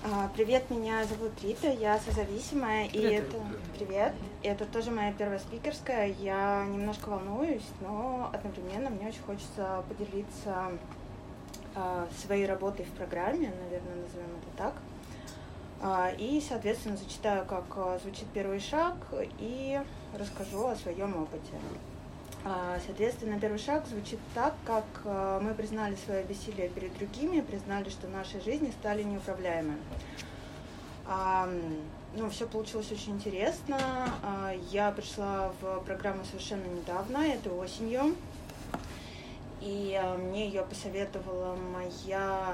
Привет, меня зовут Рита, я созависимая, привет. Это тоже моя первая спикерская. Я немножко волнуюсь, но одновременно мне очень хочется поделиться своей работой в программе, наверное, назовем это так. И, соответственно, зачитаю, как звучит первый шаг, и расскажу о своем опыте. Соответственно, первый шаг звучит так, как мы признали свое бессилие перед другими, признали, что наши жизни стали неуправляемыми. Все получилось очень интересно. Я пришла в программу совершенно недавно, это осенью, и мне ее посоветовала моя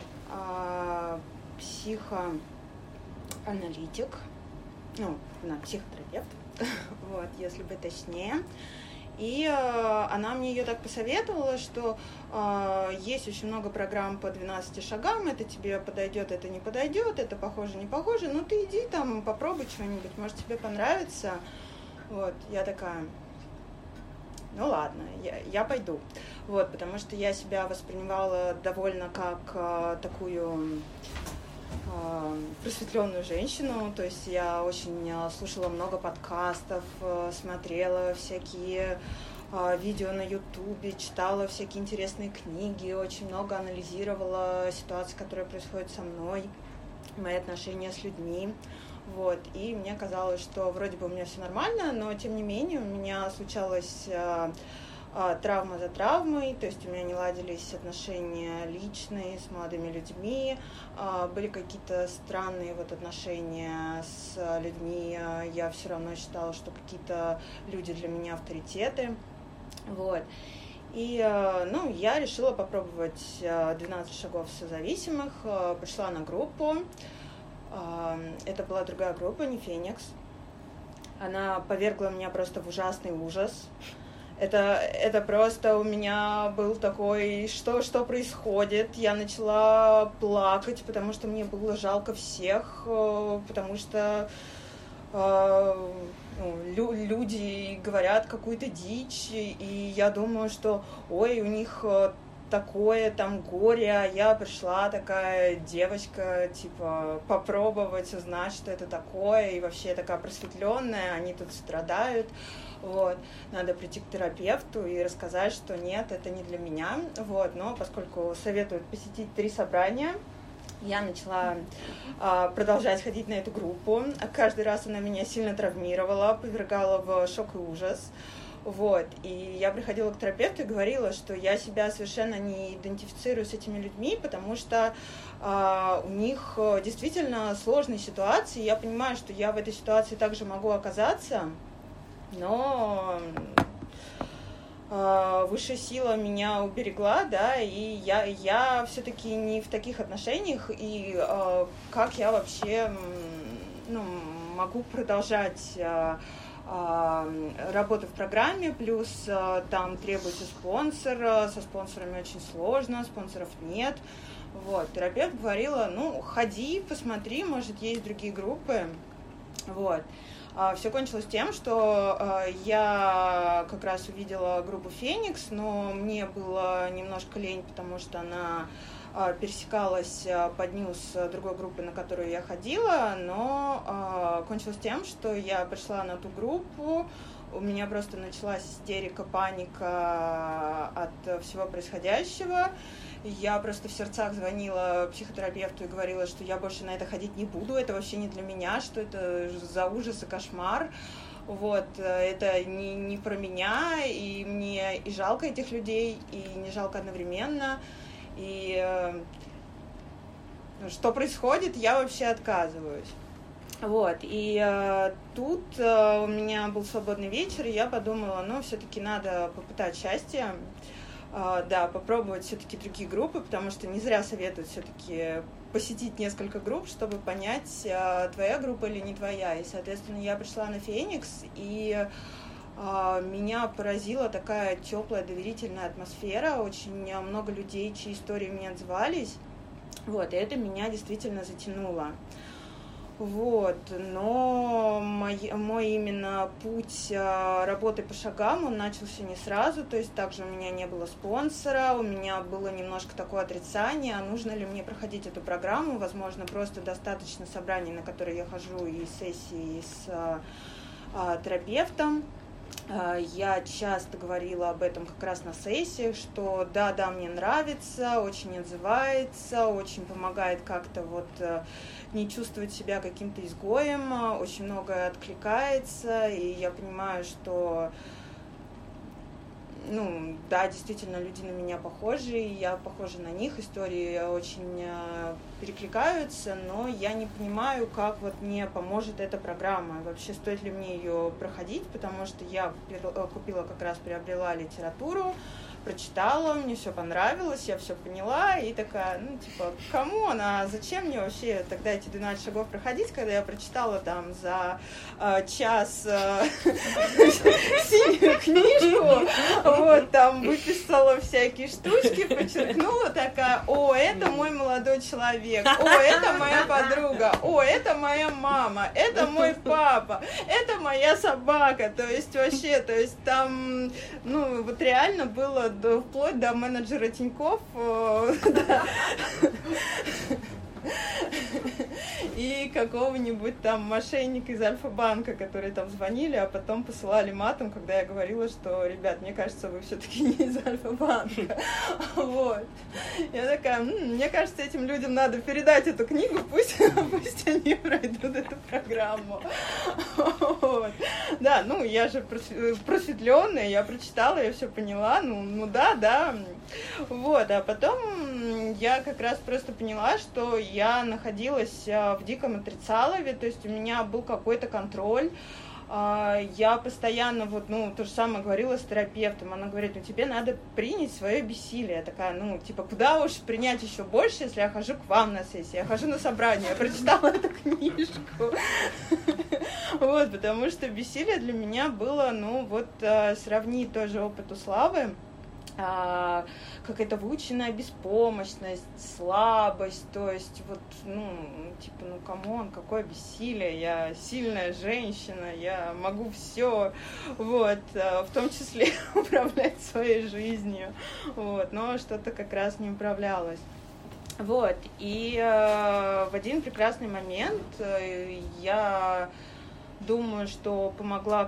психоаналитик, она психотерапевт, вот, если быть точнее. И она мне ее так посоветовала, что есть очень много программ по 12 шагам, это тебе подойдет, это не подойдет, это похоже, не похоже, ну ты иди там, попробуй что-нибудь, может тебе понравится. Вот, я такая, ну ладно, я пойду. Вот, потому что я себя воспринимала довольно как такую просветленную женщину, то есть я очень слушала много подкастов, смотрела всякие видео на Ютубе, читала всякие интересные книги, очень много анализировала ситуации, которые происходят со мной, мои отношения с людьми. Вот, и мне казалось, что вроде бы у меня все нормально, но тем не менее у меня случалось травма за травмой, то есть у меня не ладились отношения личные с молодыми людьми, были какие-то странные отношения с людьми, я все равно считала, что какие-то люди для меня авторитеты, вот. И, я решила попробовать 12 шагов созависимых, пришла на группу, это была другая группа, не Феникс, она повергла меня просто в ужасный ужас. Это просто у меня был такой, что происходит. Я начала плакать, потому что мне было жалко всех, потому что люди говорят какую-то дичь, и я думаю, что ой, у них такое там горе, а я пришла такая девочка, типа, попробовать узнать, что это такое, и вообще такая просветленная, они тут страдают, вот, надо прийти к терапевту и рассказать, что нет, это не для меня, вот, но поскольку советуют посетить 3 собрания, я начала продолжать ходить на эту группу, каждый раз она меня сильно травмировала, повергала в шок и ужас. Вот, и я приходила к терапевту и говорила, что я себя совершенно не идентифицирую с этими людьми, потому что у них действительно сложные ситуации. Я понимаю, что я в этой ситуации также могу оказаться, но высшая сила меня уберегла, да, и я все-таки не в таких отношениях, и как я вообще могу продолжать работу в программе, плюс там требуется спонсор, со спонсорами очень сложно, спонсоров нет. Вот, терапевт говорила, ходи, посмотри, может, есть другие группы. Вот. Все кончилось тем, что я как раз увидела группу «Феникс», но мне было немножко лень, потому что она пересекалась под ню с другой группой, на которую я ходила, но кончилось тем, что я пришла на ту группу, у меня просто началась истерика, паника от всего происходящего. Я просто в сердцах звонила психотерапевту и говорила, что я больше на это ходить не буду, это вообще не для меня, что это за ужас и кошмар. Вот, это не про меня, и мне и жалко этих людей, и не жалко одновременно. И что происходит, я вообще отказываюсь. Вот, и тут у меня был свободный вечер, и я подумала, все-таки надо попытать счастье, попробовать все-таки другие группы, потому что не зря советуют все-таки посетить несколько групп, чтобы понять, твоя группа или не твоя. И, соответственно, я пришла на «Феникс», и меня поразила такая теплая, доверительная атмосфера, очень много людей, чьи истории мне отзывались, вот, и это меня действительно затянуло. Вот, но мой именно путь работы по шагам, он начался не сразу, то есть также у меня не было спонсора, у меня было немножко такое отрицание, а нужно ли мне проходить эту программу, возможно, просто достаточно собраний, на которые я хожу, и сессии с терапевтом. Я часто говорила об этом как раз на сессиях, что да, мне нравится, очень отзывается, очень помогает как-то вот не чувствовать себя каким-то изгоем, очень многое откликается, и я понимаю, что да, действительно, люди на меня похожи, я похожа на них, истории очень перекликаются, но я не понимаю, как вот мне поможет эта программа, вообще стоит ли мне ее проходить, потому что я купила, как раз приобрела литературу, прочитала, мне все понравилось, я все поняла, и такая, камон, а зачем мне вообще тогда эти 12 шагов проходить, когда я прочитала там за час синюю книжку, вот, там выписала всякие штучки, подчеркнула, такая, о, это мой молодой человек, о, это моя подруга, о, это моя мама, это мой папа, это моя собака, то есть вообще, то есть там, вот реально было вплоть до менеджера Тинькофф, и какого-нибудь там мошенника из Альфа-банка, которые там звонили, а потом посылали матом, когда я говорила, что, ребят, мне кажется, вы все-таки не из Альфа-банка. Вот. Я такая, мне кажется, этим людям надо передать эту книгу, пусть они пройдут эту программу. Вот. Да, я же просветленная, я прочитала, я все поняла, да. Вот, а потом я как раз просто поняла, что я находилась в диком отрицалове, то есть у меня был какой-то контроль, я постоянно то же самое говорила с терапевтом, она говорит, тебе надо принять свое бессилие, я такая, куда уж принять еще больше, если я хожу к вам на сессии, я хожу на собрание, я прочитала эту книжку, вот, потому что бессилие для меня было, сравнить тоже опыту Славы, какая-то выученная беспомощность, слабость, то есть камон, какое бессилие, я сильная женщина, я могу все, вот, в том числе управлять своей жизнью, вот, но что-то как раз не управлялось. Вот, и в один прекрасный момент я думаю, что помогло,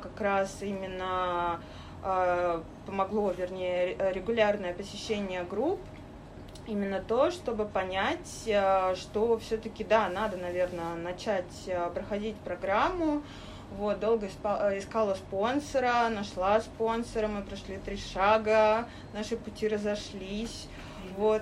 регулярное посещение групп, именно то, чтобы понять, что все-таки, да, надо, наверное, начать проходить программу. Вот, долго искала спонсора, нашла спонсора, мы прошли 3 шага, наши пути разошлись. Вот.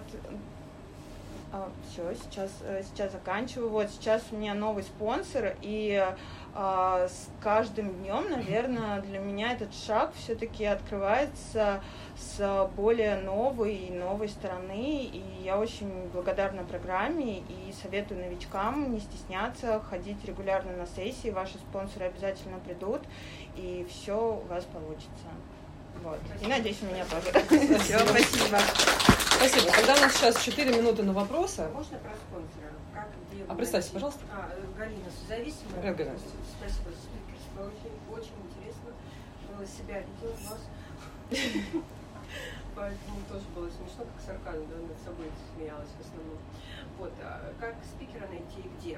Все, сейчас заканчиваю. Вот, сейчас у меня новый спонсор, и с каждым днем, наверное, для меня этот шаг все-таки открывается с более новой стороны, и я очень благодарна программе и советую новичкам не стесняться, ходить регулярно на сессии, ваши спонсоры обязательно придут, и все у вас получится. Вот. И надеюсь, у меня тоже. Все, спасибо. Спасибо. Тогда у нас сейчас 4 минуты на вопросы. Можно про спонсора? Представьте, пожалуйста. Галина Сузависимая. Спасибо за спикерство. Очень интересно. Себя видела вас. Поэтому тоже было смешно, как сарказм, да, над собой смеялась в основном. Вот, как спикера найти и где?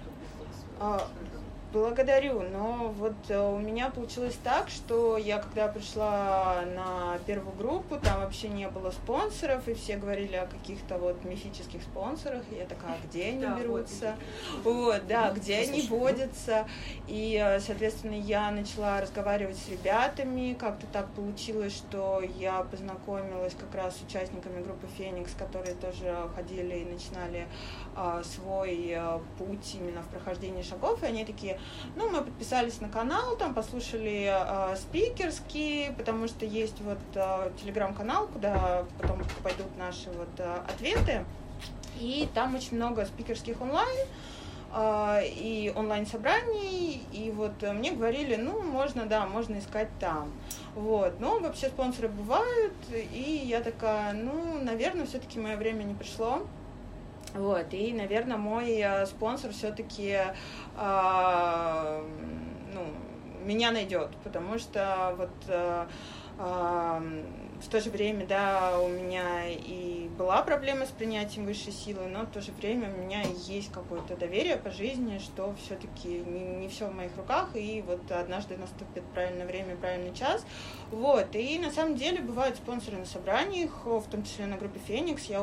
Благодарю, но вот у меня получилось так, что я когда пришла на первую группу, там вообще не было спонсоров, и все говорили о каких-то мифических спонсорах, и я такая, где они берутся, где они водятся, и, соответственно, я начала разговаривать с ребятами, как-то так получилось, что я познакомилась как раз с участниками группы «Феникс», которые тоже ходили и начинали свой путь именно в прохождении шагов, и они такие, мы подписались на канал, там послушали спикерский, потому что есть телеграм-канал, куда потом пойдут наши ответы, и там очень много спикерских онлайн, и онлайн-собраний, и мне говорили, можно искать там. Вот. Но вообще спонсоры бывают, и я такая, наверное, все-таки мое время не пришло. Вот, и, наверное, мой спонсор все-таки меня найдет, потому что вот в то же время, да, у меня и была проблема с принятием высшей силы, но в то же время у меня есть какое-то доверие по жизни, что все-таки не все в моих руках, и вот однажды наступит правильное время, правильный час. Вот, и на самом деле бывают спонсоры на собраниях, в том числе на группе «Феникс». Я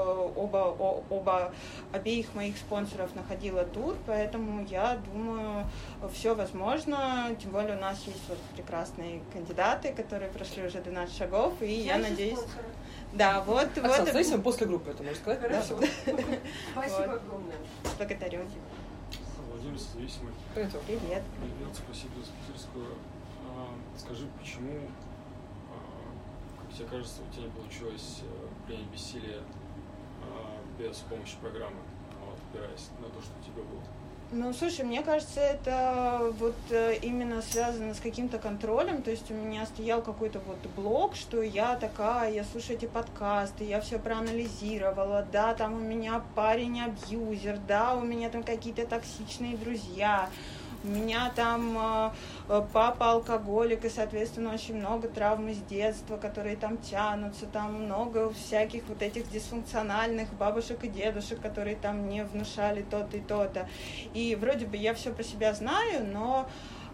обеих моих спонсоров находила тут, поэтому я думаю, все возможно, тем более у нас есть вот прекрасные кандидаты, которые прошли уже 12 шагов, и я надеюсь... Спонсоры. Да, вот. Оксана, зависим после группы, это можно сказать? Хорошо. Да? Спасибо огромное. Благодарю. Владимир Созависимый. Привет. Привет. Привет, спасибо за спикерскую. Скажи, почему, как тебе кажется, у тебя не получилось принять бессилие без помощи программы, опираясь на то, что у тебя было? Ну, слушай, мне кажется, это вот именно связано с каким-то контролем, то есть у меня стоял какой-то вот блок, что я такая, я слушаю эти подкасты, я все проанализировала, да, там у меня парень-абьюзер, да, у меня там какие-то токсичные друзья, у меня там папа алкоголик, и, соответственно, очень много травм из детства, которые там тянутся, там много всяких вот этих дисфункциональных бабушек и дедушек, которые там мне внушали то-то и то-то. И вроде бы я все про себя знаю, но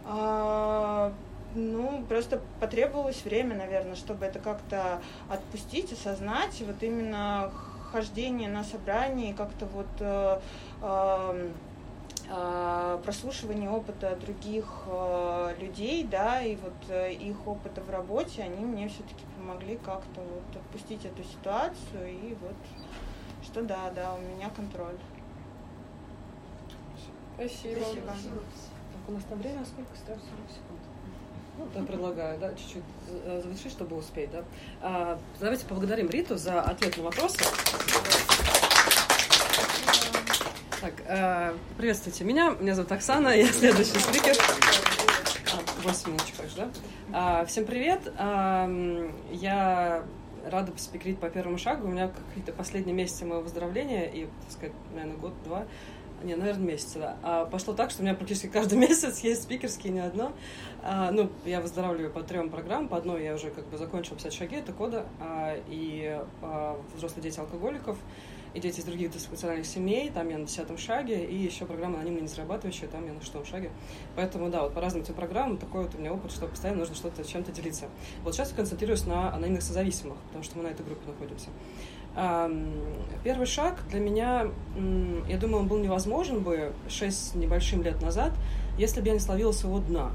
просто потребовалось время, наверное, чтобы это как-то отпустить, осознать, и вот именно хождение на собрании, как-то вот прослушивание опыта других людей, да, и вот их опыта в работе, они мне все-таки помогли как-то вот отпустить эту ситуацию, и вот что да, у меня контроль. Спасибо. Так, у нас там время сколько? 40 секунд. Ну, я предлагаю, да, чуть-чуть завершить, чтобы успеть, да. Давайте поблагодарим Риту за ответ на вопросы. Так, приветствуйте меня зовут Оксана, я следующий спикер. 8 минут, да? Всем привет, я рада спикерить по первому шагу, у меня какие-то последние месяцы моего выздоровления, и, так сказать, наверное, год-два, месяца, да. Пошло так, что у меня практически каждый месяц есть спикерские, не одно. Я выздоравливаю по 3 программам, по одной я уже закончила 50 шаги, это кода, и взрослые дети алкоголиков, и дети из других дисфункциональных семей, там я на 10 шаге, и еще программа анонимно незарабатывающая, там я на 6 шаге. Поэтому, да, вот по разным этим программам такой вот у меня опыт, что постоянно нужно что-то чем-то делиться. Вот сейчас я концентрируюсь на анонимных созависимых, потому что мы на этой группе находимся. Первый шаг для меня, я думаю, он был невозможен бы 6 с небольшим лет назад, если бы я не словила своего дна.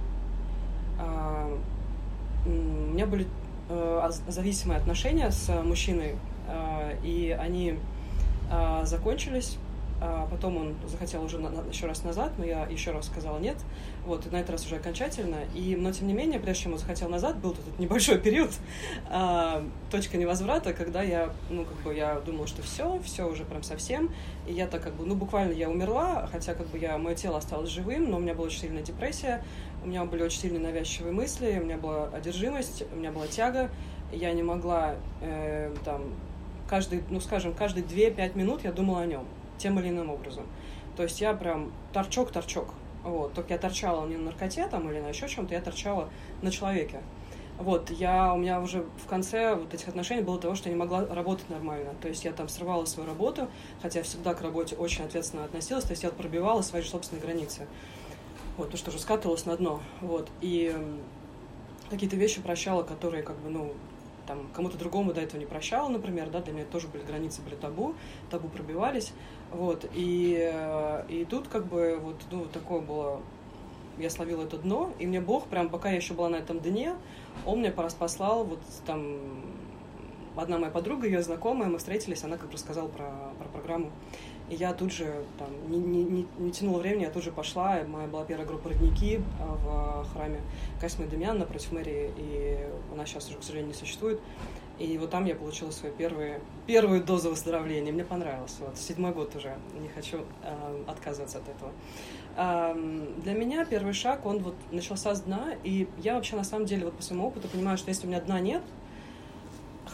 У меня были зависимые отношения с мужчиной, и они закончились. Потом он захотел уже еще раз назад, но я еще раз сказала нет. Вот, и на этот раз уже окончательно. Но, тем не менее, прежде чем он захотел назад, был тут небольшой период, точка невозврата, когда я думала, что все уже прям совсем. И я так буквально я умерла, хотя мое тело осталось живым, но у меня была очень сильная депрессия, у меня были очень сильные навязчивые мысли, у меня была одержимость, у меня была тяга. Я не могла каждые 2-5 минут я думала о нем тем или иным образом. То есть я прям торчок. Вот. Только я торчала не на наркоте или на еще чем-то, я торчала на человеке. Вот. У меня уже в конце вот этих отношений было того, что я не могла работать нормально. То есть я там срывала свою работу, хотя всегда к работе очень ответственно относилась. То есть я пробивала свои собственные границы. Вот. Потому что уже скатывалась на дно. Вот. И какие-то вещи прощала, которые кому-то другому до этого не прощала, например, да, для меня тоже были границы, были табу пробивались, вот, и тут такое было, я словила это дно, и мне Бог, прям пока я еще была на этом дне, Он мне послал, одна моя подруга, ее знакомая, мы встретились, она рассказала про программу, и я тут же, не тянула времени, я тут же пошла, моя была первая группа «Родники» в храме Косьмы Демьян напротив мэрии, и она сейчас уже, к сожалению, не существует. И вот там я получила свою первую дозу выздоровления, мне понравилось. 7-й год уже, не хочу отказываться от этого. Для меня первый шаг, он начался с дна, и я вообще на самом деле по своему опыту понимаю, что если у меня дна нет,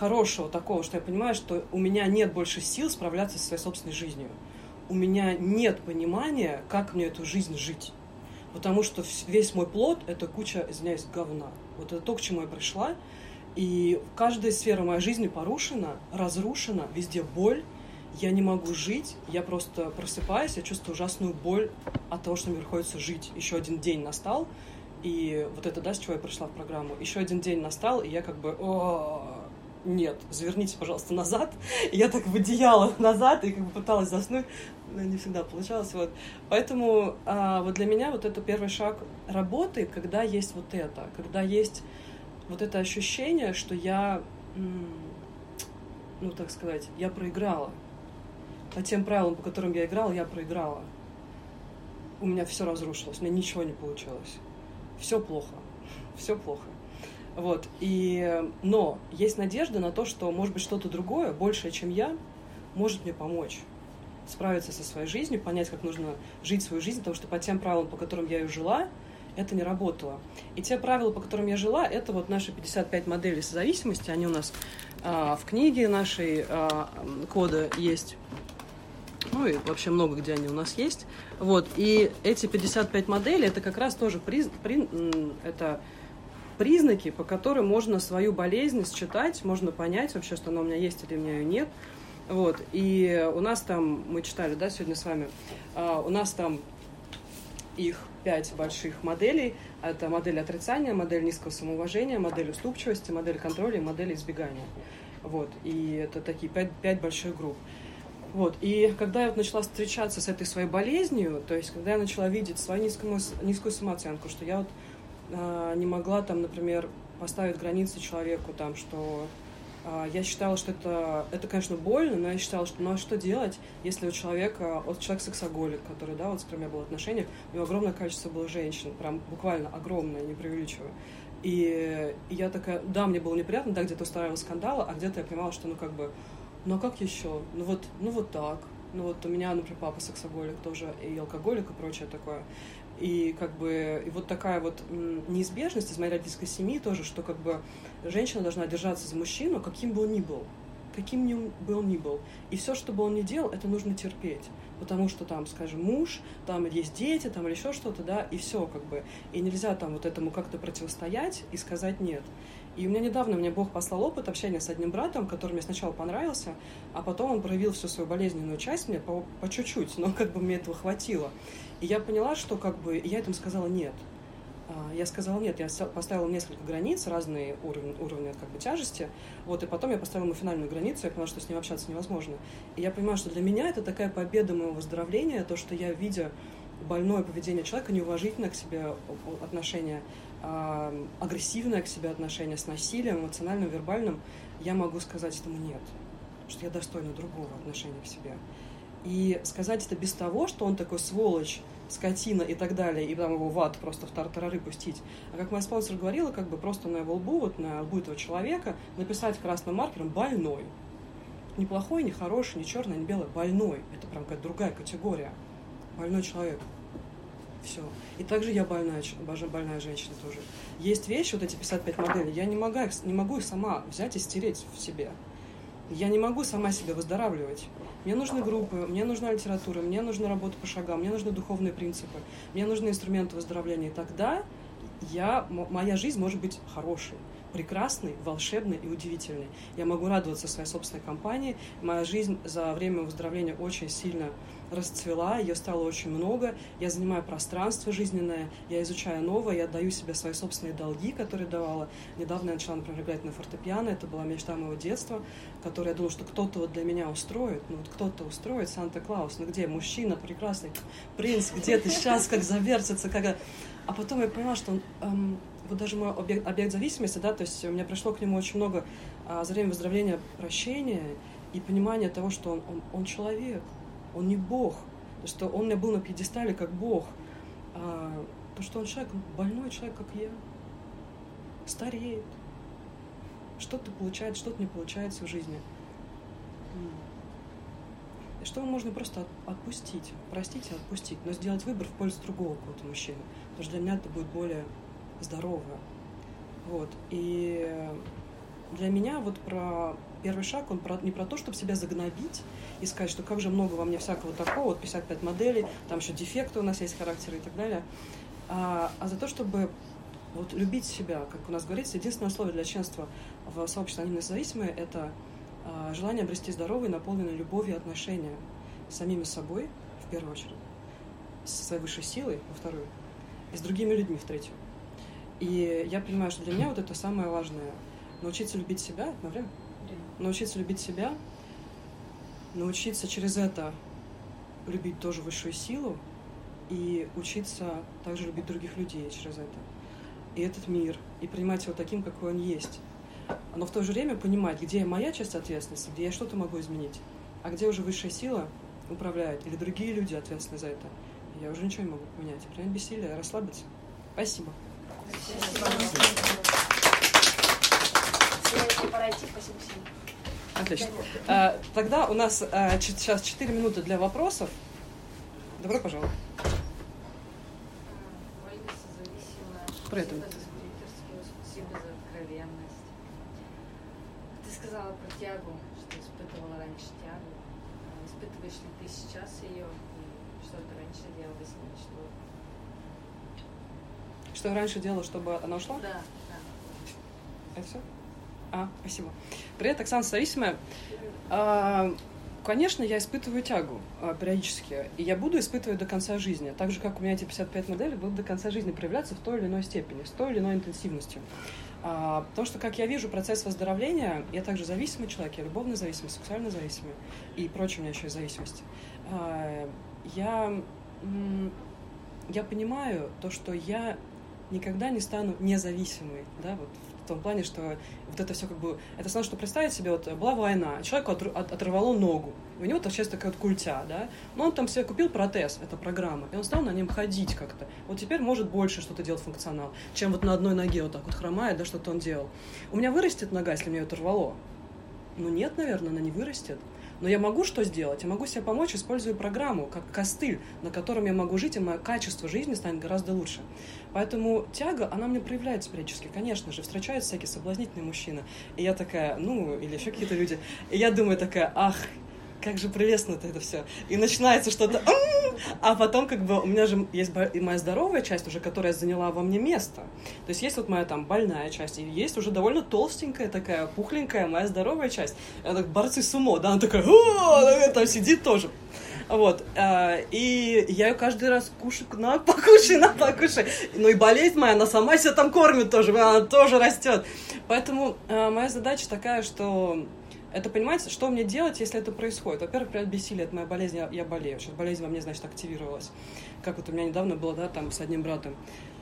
хорошего такого, что я понимаю, что у меня нет больше сил справляться со своей собственной жизнью. У меня нет понимания, как мне эту жизнь жить. Потому что весь мой плод — это куча, извиняюсь, говна. Вот это то, к чему я пришла. И каждая сфера моей жизни порушена, разрушена, везде боль. Я не могу жить, я просто просыпаюсь, я чувствую ужасную боль от того, что мне приходится жить. Еще один день настал, и вот это, да, с чего я пришла в программу. Еще один день настал, и я как бы, нет, заверните, пожалуйста, назад. И я так в одеяло назад, и как бы пыталась заснуть, но не всегда получалось. Вот. Поэтому вот для меня вот это первый шаг работает, когда есть вот это, когда есть вот это ощущение, что я, ну, так сказать, я проиграла. По тем правилам, по которым я играла, я проиграла. У меня все разрушилось, у меня ничего не получилось. Все плохо. Все плохо. Вот. Но есть надежда на то, что, может быть, что-то другое, большее, чем я, может мне помочь справиться со своей жизнью, понять, как нужно жить свою жизнь, потому что по тем правилам, по которым я ее жила, это не работало. И те правила, по которым я жила, это вот наши 55 моделей созависимости, они у нас в книге нашей кода есть. Ну и вообще много где они у нас есть. Вот. И эти 55 моделей, это как раз тоже это признаки, по которым можно свою болезнь считать, можно понять вообще, что она у меня есть или у меня ее нет. Вот. И у нас там, мы читали, да, сегодня с вами, у нас там их 5 больших моделей. Это модель отрицания, модель низкого самоуважения, модель уступчивости, модель контроля и модель избегания. Вот. И это такие 5 больших групп. Вот. И когда я вот начала встречаться с этой своей болезнью, то есть когда я начала видеть свою низкую самооценку, что я вот не могла там, например, поставить границы человеку, там, что я считала, что это, конечно, больно, но я считала, что ну а что делать, если у человека, вот человек сексоголик, который, да, вот с которым я была в отношениях, у него огромное количество было женщин, прям буквально огромное, не преувеличиваю. И я такая, да, мне было неприятно, да, где-то устраивала скандалы, а где-то я понимала, что ну как бы, ну а как еще? Ну вот так. Ну вот у меня, например, папа сексоголик тоже, и алкоголик, и прочее такое. И как бы и вот такая вот неизбежность из моей родительской семьи тоже, что как бы женщина должна держаться за мужчину, каким бы он ни был. Каким бы он ни был. И все, что бы он ни делал, это нужно терпеть. Потому что там, скажем, муж, там есть дети, там или еще что-то, да, и все как бы. И нельзя там вот этому как-то противостоять и сказать нет. И у меня недавно мне Бог послал опыт общения с одним братом, который мне сначала понравился, а потом он проявил всю свою болезненную часть мне по чуть-чуть, но как бы мне этого хватило. И я поняла, что как бы я этому сказала нет. Я сказала нет, я поставила несколько границ, разные уровни как бы тяжести, вот, и потом я поставила ему финальную границу, я поняла, что с ним общаться невозможно. И я понимаю, что для меня это такая победа моего выздоровления, то, что я, видя больное поведение человека, неуважительное к себе отношение, агрессивное к себе отношение с насилием, эмоциональным, вербальным, я могу сказать этому нет, что я достойна другого отношения к себе. И сказать это без того, что он такой сволочь, скотина и так далее, и потом его в ад просто в тартарары пустить. А как моя спонсор говорила, как бы просто на его лбу, вот на лбу этого человека написать красным маркером «больной». Не плохой, не хороший, не черный, не белый, больной. Это прям какая-то другая категория. Больной человек. Все. И также я больная женщина тоже. Есть вещи, вот эти 55 моделей, я не могу их сама взять и стереть в себе. Я не могу сама себя выздоравливать. Мне нужны группы, мне нужна литература, мне нужна работа по шагам, мне нужны духовные принципы, мне нужны инструменты выздоровления. И тогда моя жизнь может быть хорошей, прекрасной, волшебной и удивительной. Я могу радоваться своей собственной компании. Моя жизнь за время выздоровления очень сильно расцвела, ее стало очень много. Я занимаю пространство жизненное, я изучаю новое, я отдаю себе свои собственные долги, которые давала. Недавно я начала, например, играть на фортепиано. Это была мечта моего детства, которую я думала, что кто-то вот для меня устроит. Ну вот кто-то устроит, Санта-Клаус. Ну где? Мужчина прекрасный, принц, где ты сейчас, как завертится, как... А потом я поняла, что он... Вот даже мой объект зависимости, да, то есть у меня пришло к нему очень много за время выздоровления прощения и понимания того, что он человек, он не Бог, что он у меня был на пьедестале как Бог, то, что он человек, больной человек, как я, стареет, что-то получает, что-то не получается в жизни. И что можно просто отпустить, простить и отпустить, но сделать выбор в пользу другого какого-то мужчины, потому что для меня это будет более здоровое. Вот. И для меня вот про первый шаг, он не про то, чтобы себя загнобить и сказать, что как же много во мне всякого такого, вот 55 моделей, там еще дефекты у нас есть, характеры и так далее, а за то, чтобы вот любить себя, как у нас говорится, единственное условие для членства в сообществе анонимно зависимые – это желание обрести здоровые, наполненные любовью отношения с самими собой, в первую очередь, со своей высшей силой, во вторую, и с другими людьми, в третью. И я понимаю, что для меня вот это самое важное – научиться любить себя, это мое время? Научиться любить себя, научиться через это любить тоже высшую силу и учиться также любить других людей через это. И этот мир, и принимать его таким, какой он есть. Но в то же время понимать, где моя часть ответственности, где я что-то могу изменить, а где уже высшая сила управляет, или другие люди ответственны за это. Я уже ничего не могу поменять. Принять бессилие, расслабиться. Спасибо. Пора идти. Спасибо всем. Отлично. Тогда у нас сейчас 4 минуты для вопросов. Добро пожаловать. Ольга Созависимая. Про это. Спасибо за откровенность. Ты сказала про тягу, что испытывала раньше тягу. Испытываешь ли ты сейчас ее? И что ты раньше делала с ней? Что я раньше делала, чтобы она ушла? Да. Это все? Спасибо. Привет, Оксана Зависимая. Конечно, я испытываю тягу периодически, и я буду испытывать до конца жизни. Так же, как у меня эти 55 моделей будут до конца жизни проявляться в той или иной степени, с той или иной интенсивностью. Потому что, как я вижу процесс выздоровления, я также зависимый человек, я любовно зависимый, сексуально зависимый, и прочее у меня еще есть зависимости. Я понимаю то, что я никогда не стану независимой, да, вот в том плане, что вот это все как бы, это основное, что представить себе, вот была война, человеку оторвало ногу, у него там сейчас такая вот культя, да, но он там себе купил протез, это программа, и он стал на нем ходить как-то, вот теперь может больше что-то делать функционал, чем вот на одной ноге вот так вот хромает, да, что-то он делал. У меня вырастет нога, если мне ее оторвало? Ну нет, наверное, она не вырастет. Но я могу что сделать? Я могу себе помочь, используя программу, как костыль, на котором я могу жить, и мое качество жизни станет гораздо лучше. Поэтому тяга, она мне проявляется периодически. Конечно же, встречаются всякие соблазнительные мужчины. И я такая, или еще какие-то люди. И я думаю такая, как же прелестно это все. И начинается что-то, а потом как бы у меня же есть и моя здоровая часть уже, которая заняла во мне место. То есть есть вот моя там больная часть, и есть уже довольно толстенькая такая, пухленькая моя здоровая часть. Это борцы сумо, да, она такая, там сидит тоже. Вот, и я ее каждый раз кушаю, покушай. Ну и болезнь моя, она сама себя там кормит тоже, она тоже растет. Поэтому моя задача такая, что это понимаете, что мне делать, если это происходит? Во-первых, принять бессилие, это моя болезнь, я болею. Сейчас болезнь во мне, значит, активировалась. Как вот у меня недавно было, да, там, с одним братом.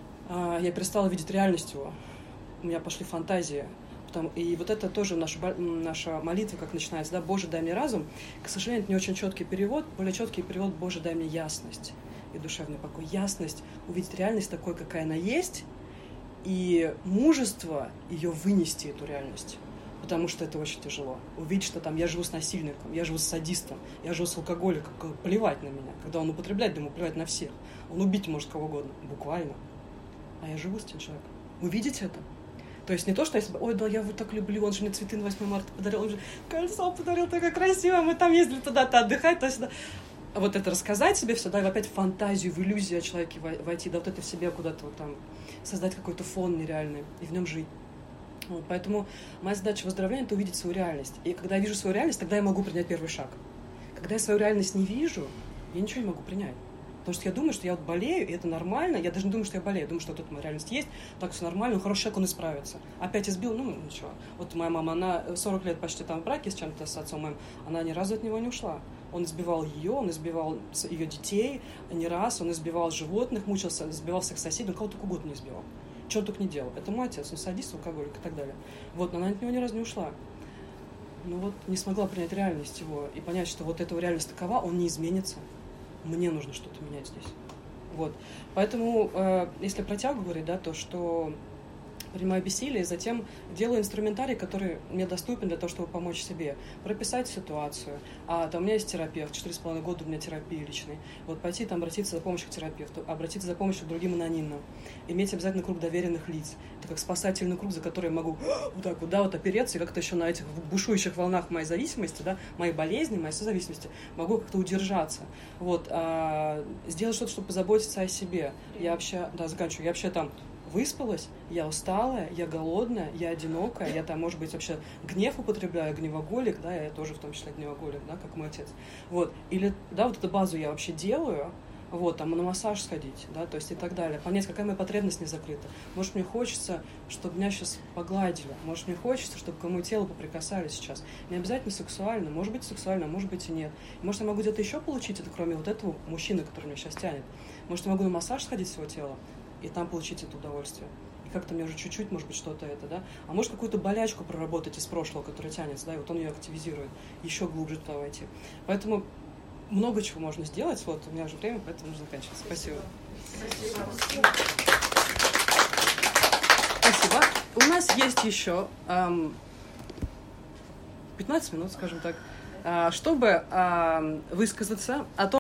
Я перестала видеть реальность его. У меня пошли фантазии. И вот это тоже наша молитва, как начинается, да, «Боже, дай мне разум». К сожалению, это не очень четкий перевод. Более четкий перевод «Боже, дай мне ясность и душевный покой». Ясность, увидеть реальность такой, какая она есть, и мужество ее вынести, эту реальность. Потому что это очень тяжело. Увидеть, что там я живу с насильником, я живу с садистом, я живу с алкоголиком. Плевать на меня. Когда он употребляет, ему плевать на всех. Он убить может кого угодно, буквально. А я живу с этим человеком. Вы видите это? То есть не то, что я себя, да, я его так люблю, он же мне цветы на 8 марта подарил, он же кольцо подарил, такое красивое, мы там ездили туда-то отдыхать, туда-сюда. А вот это рассказать себе все, да, и опять в фантазию, в иллюзию о человеке войти, да, вот это в себе куда-то вот там создать какой-то фон нереальный и в нем жить. Вот, поэтому моя задача выздоровления – это увидеть свою реальность. И когда я вижу свою реальность, тогда я могу принять первый шаг. Когда я свою реальность не вижу, я ничего не могу принять. Потому что я думаю, что я вот болею, и это нормально. Я даже не думаю, что я болею. Я думаю, что вот эта моя реальность есть, так все нормально, он хороший человек, он исправится. Опять избил, ничего. Вот моя мама, она 40 лет почти там в браке с чем-то, с отцом моим, она ни разу от него не ушла. Он избивал ее, он избивал ее детей не раз, он избивал животных, мучился, избивал всех соседей, он кого только угодно не избивал. Чего он только не делал. Это мой отец, он садист, алкоголик и так далее. Вот, но она от него ни разу не ушла. Но вот не смогла принять реальность его и понять, что вот эта реальность такова, он не изменится. Мне нужно что-то менять здесь. Вот. Поэтому, если про тягу говорить, да, то что принимаю бессилие, и затем делаю инструментарий, который мне доступен для того, чтобы помочь себе. Прописать ситуацию. У меня есть терапевт, 4,5 года у меня терапии личной. Вот пойти там обратиться за помощью к терапевту, обратиться за помощью к другим анонимным. Иметь обязательно круг доверенных лиц. Это как спасательный круг, за который я могу вот так вот опереться, и как-то еще на этих бушующих волнах моей зависимости, моей болезни, моей созависимости, могу как-то удержаться. Сделать что-то, чтобы позаботиться о себе. Я вообще, заканчиваю, я вообще там выспалась, я усталая, я голодная, я одинокая, я там, может быть, вообще гнев употребляю, гневоголик, я тоже в том числе гневоголик, как мой отец. Или, вот эту базу я вообще делаю, там на массаж сходить, то есть и так далее. Понять, какая моя потребность не закрыта. Может, мне хочется, чтобы меня сейчас погладили, может, мне хочется, чтобы к моему телу поприкасались сейчас. Не обязательно сексуально, может быть, сексуально, может быть, и нет. Может, я могу где-то еще получить это, кроме вот этого мужчины, который меня сейчас тянет. Может, я могу на массаж сходить своего тела и там получить это удовольствие. И как-то мне уже чуть-чуть, может быть, что-то это, А может, какую-то болячку проработать из прошлого, которая тянется, и вот он ее активизирует, еще глубже туда войти. Поэтому много чего можно сделать. У меня уже время, поэтому нужно заканчивать. Спасибо. Спасибо. У нас есть еще 15 минут, скажем так, чтобы высказаться о том,